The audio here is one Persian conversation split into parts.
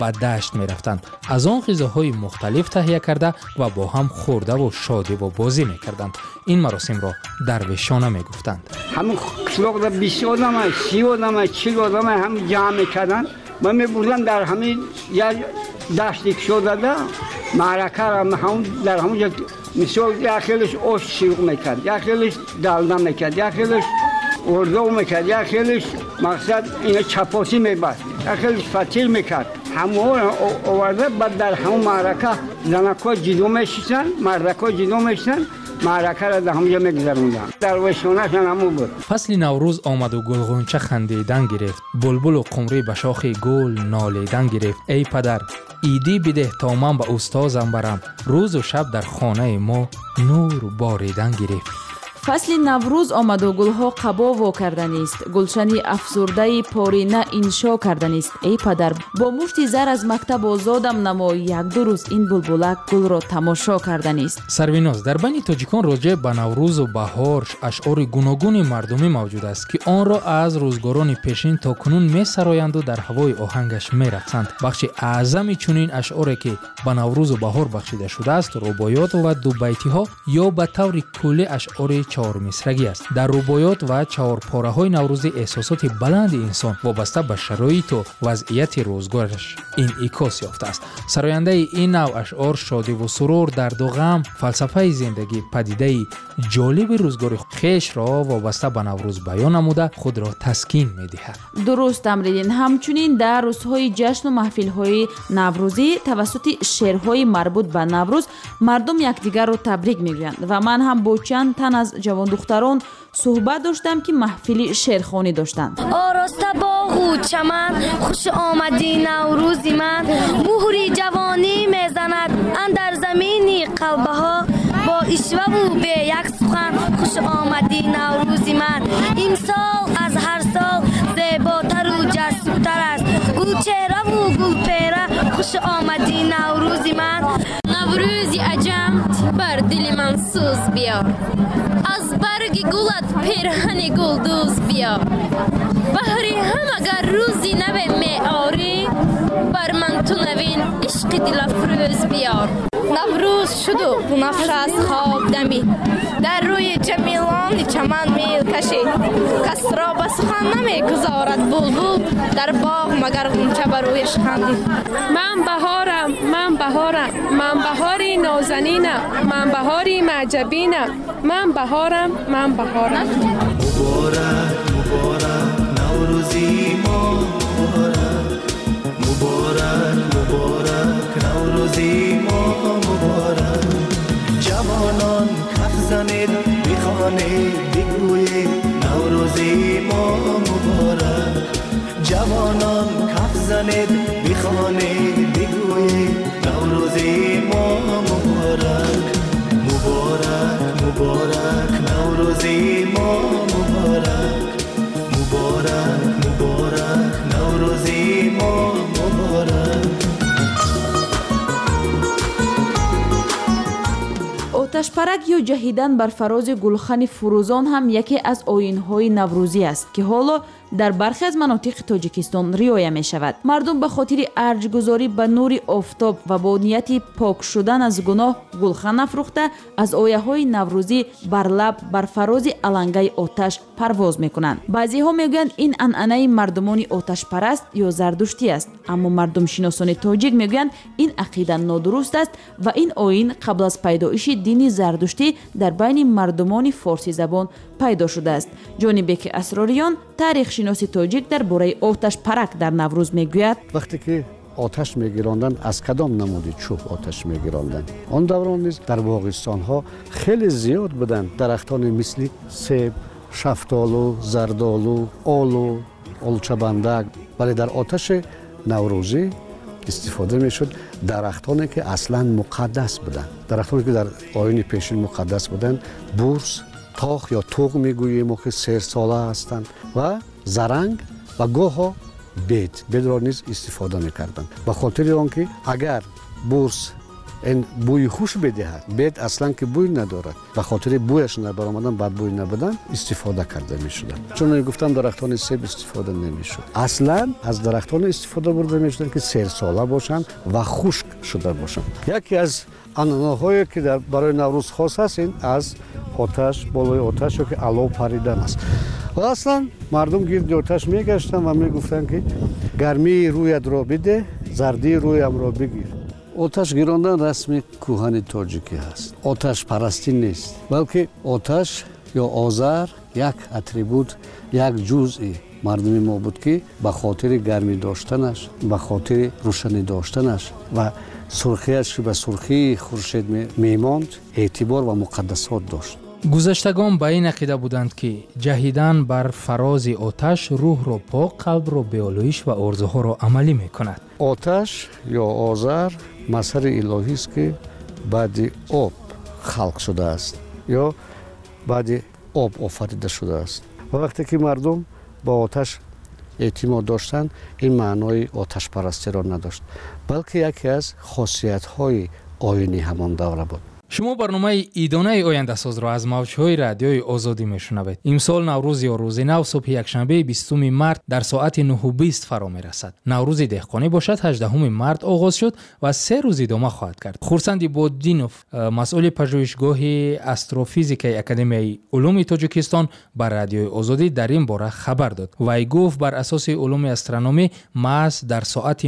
به دشت می رفتند. از آن غذاهای مختلف تهیه کرده و با هم خورده و شادی و بازی می کردند. این مراسم را درویشانه می گفتند. همون خلق را 20 آدم 30 آدم 40 آدم هم جمع می کردند و می بردن در همین یک دشتی که شده ده معرکه را در همونجا مثال یخیلش آش شیوق میکرد، یخیلش دلده میکرد، یخیلش اردو میکرد، یخیلش مقصد اینه چپاسی میبست، یخیلش فتیل میکرد. همه آورده بعد در همون معرکه زنکا جدو میشیدن، مردکا جدو میشیدن، معرکه را در همونجا میگذروندن. درویشانه‌شان همون بود. فصل نوروز آمد و گلغنچه خندیدن گرفت، بلبل و قمری به شاخ گل نالیدن گرفت. ای پدر ایدی بده تا من به استازم برم، روز و شب در خانه ما نور باریدن گرفت. فصل نوروز آمد و گلها قبا وا کردنی است، گلشنی افسرده پارینه انشا کردنی است. ای پدر با مشتی زر از مکتب آزادم نما، یک دو روز این بلبلک گل را تماشا کردنی است. سرویناز، در بین تاجیکان راجع به نوروز و بهار اشعار گوناگون مردمی موجود است که آن را از روزگاران پیشین تا کنون می سرایند و در هوای آهنگش می رقصند. بخش اعظمی چنین اشعاری که به نوروز و بهار بخشیده شده است رباعیات و دو بیتی ها یا به طور کلی اشعار چهار مصرگی است. در رباعیات و چهار پاره های نوروزی احساسات بلند انسان وابسته به شرایط و وضعیت روزگارش انعکاس یافته است. سراینده این نوع اشعار شادی و سرور، درد و غم، فلسفه زندگی، پدیده جالب روزگار خویش را وابسته به نوروز بیان نموده خود را تسکین می‌دهد. درست امریدین. همچنین در روزهای جشن و محفل‌های نوروزی توسط شعرهای مربوط به نوروز مردم یکدیگر را تبریک می‌گویند و من هم با چند تن از جوان دختران صحبت داشتم که محفلی شعرخوانی داشتند. آراسته باغ و چمن، خوش آمدی نوروزی من، مهری جوانی میزند اندر زمینی قلبه ها، با اشوه و به یک سخن خوش آمدی نوروزی من. این سال از هر سال زیباتر و جسورتر است، گل چهره و گل پیره خوش آمدی نوروزی من. نوروزی عجم بر دل من سوز بیار، از برگ گلت پیرهن گلدوز بیار. بهری هم اگر روزی نوی می آری، بر من تو نوین عشق دل افروز بیار. نوروز شد و بنفش از خواب دمی، در روی جمیلان چمن میل کشی. کس را به سخن نمی گذارد بلبل، در باغ مگر غنچه بر رویش خندی. من بهارم، من بهارم، من بهاری نازنینم، من بهاری معجبینم، من بهارم، من بهارم. مبارک مبارک نوروزی ما، مبارک مبارک نوروزی ما، مبارک. جوانان کف زنید بخوانید بگویید نوروزی ما مبارک. جوانان کف زنید بخوانید بگویید نوروزی ما مبارک. مبارک مبارک نوروزی ما، مبارک مبارک مبارک نوروزی ما، مبارک. آتش پرک یا جهیدن بر فراز گلخن فروزان هم یکی از آیین‌های نوروزی است که حالا در برخی از مناطق تاجیکستان رعایت می شود. مردم به خاطر ارجگذاری به نور آفتاب و با نیت پاک شدن از گناه گلخن افروخته از آیه‌های نوروزی بر لب بر فراز علنگه آتش پرواز می کنند. بعضی ها می گویند این عنعنه مردمان آتش پرست یا زردشتی است، اما مردم شناسان تاجیک می گویند این عقیده نادرست است و این آیین قبل از پیدایش دین زردشتی در بین مردمان فارسی زبان پیدا شده است. جانبه که اسراریان تاریخ شناسی تاجیک درباره آتش پرک در نوروز میگوید وقتی که آتش میگیراندن از کدام نمود چوب آتش میگیراندن؟ آن دوران نیز در باغستان ها خیلی زیاد بودن درختان مثل سیب، شفتالو، زردالو، آلو، آلچه‌بندک. ولی در آتش نوروزی استفاده میشد درختانی که اصلا مقدس بودن، درختانی که در آیین پیشین مقدس بودن. بورس، تاخ یا توغ میگوییم که 3 ساله هستند و زرنگ و گاها بید را نیز استفاده میکردند. به خاطر آنکه اگر بورس این بوی خوش بدهد. بید اصلا که بوی ندارد. به خاطر بویش نبرآمدن بد بوی نبودن استفاده کرده میشدن. چون گفتم درختان سیب استفاده نمیشد. اصلا از درختان استفاده برده میشدن که سالساله باشند و خشک شده باشند. یکی از عنعنه‌هایی که برای نوروز خاص است این از آتش، بالای آتش که علو پریدن است. و اصلا مردم گرد آتش میگشتن و میگفتن که گرمی رویت را بده، زردی رویم را بگیر. آتش گیراندن رسم کوهن تاجیکی است. آتش پرستی نیست، بلکه آتش یا آذر یک اتریبوت، یک جزئی مردمی ما بود که به خاطر گرمی داشتنش، به خاطر روشنی داشتنش و سرخیش که به سرخی خورشید میماند اعتبار و مقدسات داشت. گذشتگان به این عقیده بودند که جهیدن بر فراز آتش روح را پاک، قلب را به آلایش و آرزوها را عملی میکند. آتش یا آذر مظهر الهی است که بعد آب خلق شده است یا بعد آب آفریده شده است. و وقتی که مردم با آتش اعتماد داشتند این معنای آتش پرستی را نداشت، بلکه یکی از خاصیت های آیینی همان دوره بود. شما برنامه ایدانه آینده ساز را از موج‌های رادیوی آزادی میشنوید. امسال نوروز یا روز نو صبح یکشنبه 20 مارت در ساعت 9:20 فرا میرسد. نوروز دهقانی باشد 18 مارت آغاز شد و 3 روز ادامه خواهد کرد. خورسند ایبادینوف، مسئول پژوهشگاه استروفیزیک اکادمی علوم تاجیکستان بر رادیوی آزادی در این باره خبر داد. وی گفت بر اساس علوم استرونومی محض در ساعت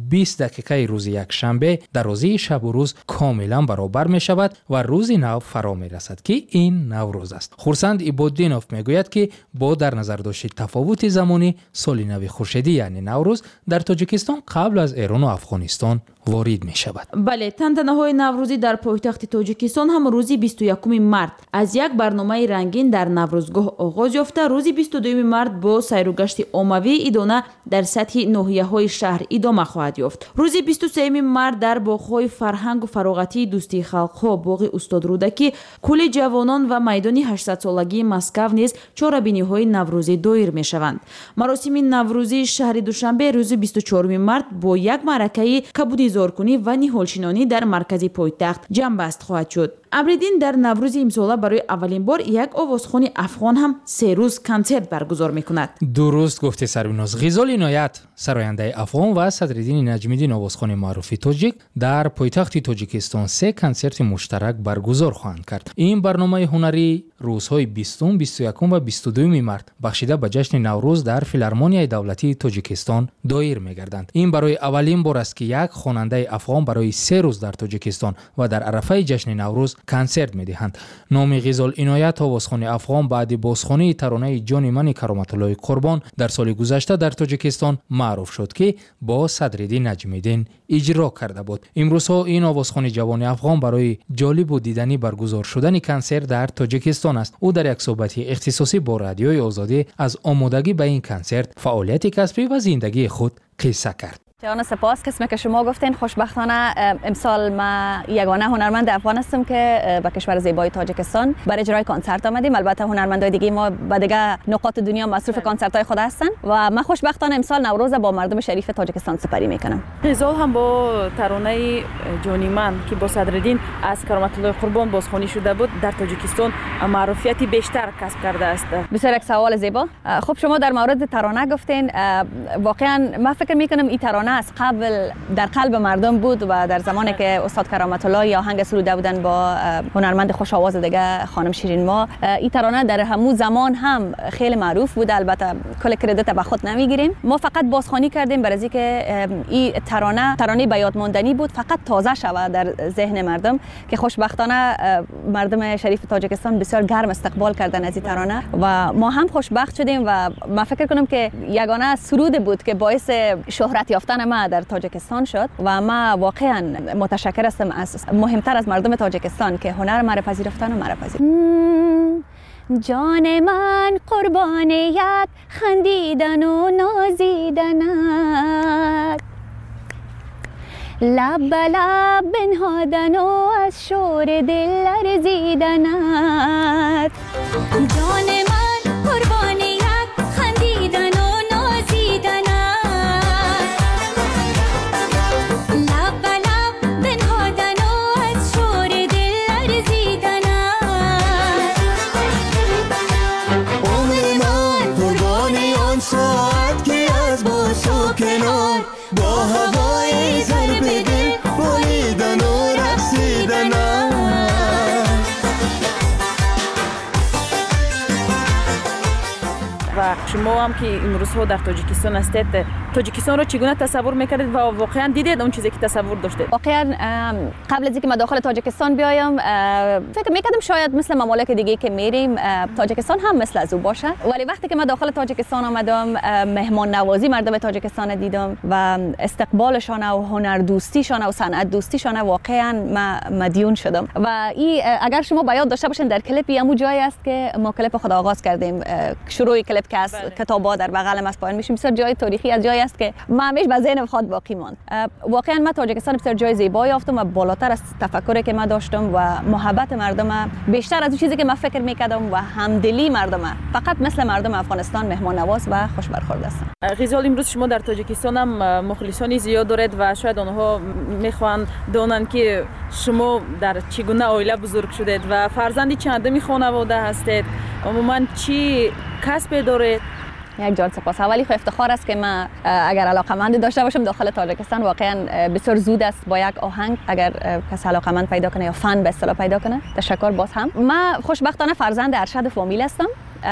9:20 روز یکشنبه درازی شب و روز کاملا برابر می شود و روز نو فرا می رسد که این نوروز است. خورسند ایبادینوف می گوید که با در نظر داشت تفاوت زمانی سال نو خورشیدی یعنی نوروز در تاجیکستان قبل از ایران و افغانستان وارد می شود. بله، تنتنه‌های نوروزی در پایتخت تاجیکستان هم روز 21 مارت از یک برنامه رنگین در نوروزگاه آغاز یافته، روز 22 مارت با سیر و گشت عمومی ایدانه در سطح ناحیه‌های شهر ادامه خواهد یافت. روز 23 مارت در باغ‌های فرهنگ و فراغتی دوستی خلق‌ها، باغ استاد رودکی، کوله جوانان و میدان 800 سالگی مسکو نیز چهاربینی‌های نوروزی دایر می‌شوند. مراسم نوروزی شهر دوشنبه روز 24 مارت با یک معرکه کبودی زارکنی و نهالشینانی در مرکز پایتخت جنبست خواهد شد. ابریدین در نوروز امسال برای اولین بار یک آوازخوان افغان هم 3 روز کنسرت برگزار می‌کند. درست گفته سروناز. غزال عنایت، سراینده افغان و صدرالدین نجمی‌الدین آوازخوان معروف تاجیک در پایتخت تاجیکستان 3 کنسرت مشترک برگزار خواهند کرد. این برنامه هنری روزهای 20، 21 و 22 مارت بخشیده به جشن نوروز در فیلارمونیای دولتی تاجیکستان دایر می‌گردند. این برای اولین بار است که یک خواننده افغان برای 3 روز در تاجیکستان و در عرفه جشن نوروز کنسرت می‌دهند. نام غزال عنایت آوازخوان افغان بعد بازخوانی ترانه جان من کرامت الله قربان در سال گذشته در تاجیکستان معروف شد که با صدرالدین نجمی‌الدین اجرا کرده بود. امروزها این آوازخوان جوان افغان برای جالب و دیدنی برگزار شدن کنسرت در تاجیکستان است. او در یک صحبت اختصاصی با رادیوی آزادی از آمادگی به این کنسرت، فعالیت کسبی و زندگی خود قصه کرد. جان سپاس. قسمی که شما گفتین خوشبختانه امسال ما یگانه هنرمند افغان هستم که به کشور زیبای تاجیکستان برای اجرای کنسرت آمدیم. البته هنرمندای دیگه ما به دیگه نقاط دنیا مصروف کنسرت‌های خود هستن و من خوشبختانه امسال نوروز با مردم شریف تاجیکستان سپری میکنم. غزال هم با ترانه جانی من که با صدرالدین از کرامت الله قربان بازخوانی شده بود در تاجیکستان معروفیتی بیشتر کسب کرده است. بسیار یک سوال زیبا. خب شما در مورد ترانه گفتین، واقعا من فکر میکنم این ترانه از قبل در قلب مردم بود و در زمانی که استاد کرامت الله یا آهنگ سروده بودن با هنرمند خوش آواز دیگه خانم شیرین ما، این ترانه در همون زمان هم خیلی معروف بود. البته کل کردیت به خود نمیگیریم، ما فقط بازخوانی کردیم برای اینکه این ترانه به یاد ماندنی بود، فقط تازه شود در ذهن مردم که خوشبختانه مردم شریف تاجیکستان بسیار گرم استقبال کردن از این ترانه و ما هم خوشبخت شدیم و من فکر کنم که یگانه سرود بود که باعث شهرت یافتن ما در تاجیکستان شد و ما واقعا متشکر هستم از مهمتر از مردم تاجیکستان که هنر مرا پذیرفتن و مرا جان من قربان یک خندیدن و نازیدنت، لب به لب بنهادن و از شور دل لرزیدنت، جان من قربان یک خندیدن و نازیدنت، لب به لب بنهادن و شما هم که امروزها در تاجیکستان هستید، تاجیکستان رو چگونه تصور میکردید و واقعا دیدید اون چیزی که تصور داشتید؟ واقعا قبل از اینکه ما داخل تاجیکستان بیایم فکر میکردم شاید مثل ممالک دیگه که میریم تاجیکستان هم مثل از او باشه، ولی وقتی که ما داخل تاجیکستان آمدم مهمان نوازی مردم تاجیکستان دیدم و استقبالشان و هنر دوستیشان و صنعت دوستیشان واقعا مدیون شدم. و این اگر شما به یاد داشته باشین در کلیپ همون جایی است که ما کلیپ خود آغاز کردیم، شروع کلیپ که از کتابا در بغل ما پایین میشیم، بسیار جای تاریخی از جایی است که ما همیشه به ذهن خود باقی ماند. واقعا ما تاجیکستان بسیار جای زیبایی یافتم و بالاتر از تفکری که ما داشتم و محبت مردم بیشتر از اون چیزی که ما فکر میکردم و همدلی مردم، فقط مثل مردم افغانستان مهمان نواز و خوش برخورد هستند. غزال، امروز شما در تاجیکستان هم مخلصانی زیاد دارید و شاید آنها میخوان دونن که شما در چگونه عائله بزرگ شدید و فرزندی چندمی خانواده هستید، عموما چی کسب دارید؟ یک جان سپاس. اولی خو افتخار است که من اگر علاقمند داشته باشم داخل تاجیکستان، واقعا بسیار زود است با یک آهنگ اگر کس علاقمند پیدا کنه یا فن به اصطلاح پیدا کنه. تشکر باز هم. من خوشبختانه فرزند ارشد فامیل هستم.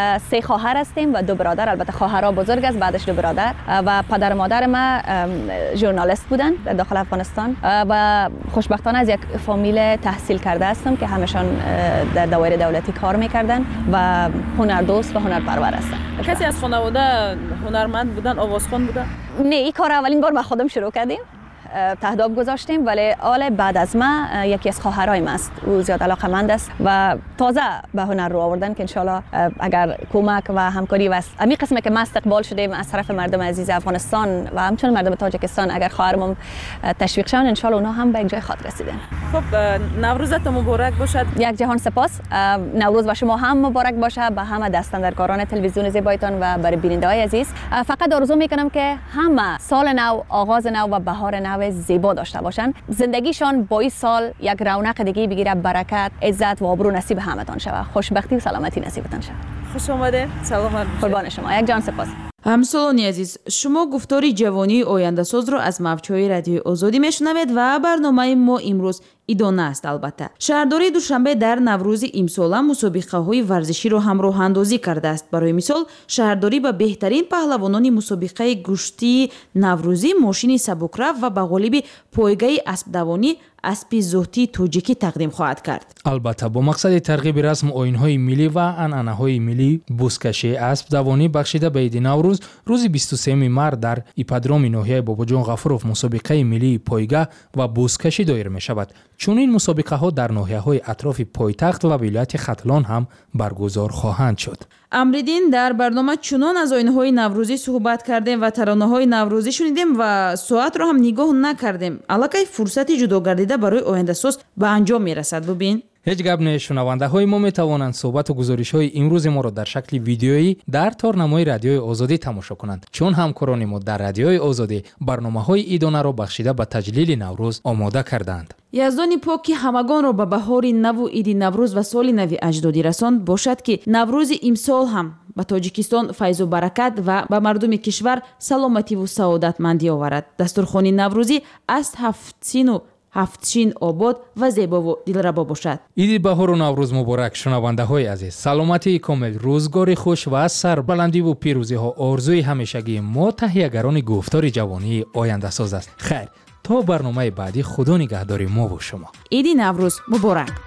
3 خواهر هستیم و 2 برادر. البته خواهرها بزرگ است، بعدش 2 برادر و پدر مادر ما ژورنالیست بودن در داخل افغانستان و خوشبختانه از یک فامیل تحصیل کرده هستم که همشان در دایره دولتی کار میکردن و هنردوست و هنرپرور هستن. کسی از خانواده هنرمند بودن، آوازخوان بودن؟ نه، این کار اولین بار ما خودم شروع کردیم، تهداب گذاشتیم، ولی آل بعد از ما یکی از خواهرای ما است، او زیاد علاقمند است و تازه به هنر رو آوردن که انشالله اگر کمک و همکاری و امی قسمه که ما استقبال شدیم از طرف مردم عزیز افغانستان و همچنین مردم تاجیکستان، اگر خواهرمون تشویق شون انشالله اونها هم به یک جای خاطر رسیدن. خب نوروزت مبارک باشد. یک جهان سپاس. نوروز و شما هم مبارک باشه، به همه دستاندرکاران تلویزیون زیبایتان و برای بیننده‌های عزیز. فقط آرزو میکنم که همه سال نو، آغاز نو و بهار نو زیبا داشته باشن، زندگیشان با این سال یک رونق دیگه بگیره، برکت، عزت و آبرو نصیب همتان شود، خوشبختی و سلامتی نصیبتان شود. خوش آمده. سلام. قربان شما. یک جان سپاس. همسالانی عزیز، شما گفتاری جوانی آینده ساز را از موج‌های رادیوی آزادی میشنوید و برنامه ما امروز ادامه است. البته شهرداری دوشنبه در نوروز امسال مسابقه‌های ورزشی را هم راه اندازی کرده است. برای مثال شهرداری به بهترین پهلوانان مسابقه گشتی نوروزی ماشین سبکرو و به غالب پایگاه اسب دوانی اسب زهدی توجیکی تقدیم خواهد کرد. البته با مقصد ترغیب رسم آیین‌های ملی و عنعنه‌های ملی، بزکشی اسب دوانی بخشیده به عید نوروز روز 23 مارس در ایپادروم ناحیه باباجان غفوروف مسابقه ملی پایگاه و بزکشی دایر می شود. چون این مسابقه ها در ناحیه‌های اطراف پایتخت و ولایت ختلان هم برگزار خواهند شد. امریدین در برنامه چنان از آیین‌های نوروزی صحبت کردیم و ترانه‌های نوروزی شنیدیم و ساعت را هم نگاه نکردیم. الکی فرصتی جداگردیده برای آینده ساز به انجام میرسد. ببین هیچ گپ نه. شنونده های ما می توانند صحبت و گزارش های امروز ما را در شکل ویدیویی در تارنمای رادیوی آزادی تماشا کنند، چون همکاران ما در رادیوی آزادی برنامه های ایدانه را بخشیده به تجلیل نوروز آماده کردند. یزدان پاک که همگان را به بهار نو و عید نوروز و سال نو اجدادی رساند باشد که نوروز امسال هم به تاجیکستان فیض و برکت و به مردم کشور سلامتی و سعادتمندی آورد. دسترخوان نوروزی از 7 آباد و زیبا و دلربا باشد. عید بهار و نوروز مبارک شنونده های عزیز. سلامتی کامل، روزگار خوش و سربلندی و پیروزی ها آرزوی همیشگی ما تهیه‌گران گفتار جوانی آینده ساز است. خیر، تا برنامه بعدی خدا نگهدار ما و شما. عید نوروز مبارک.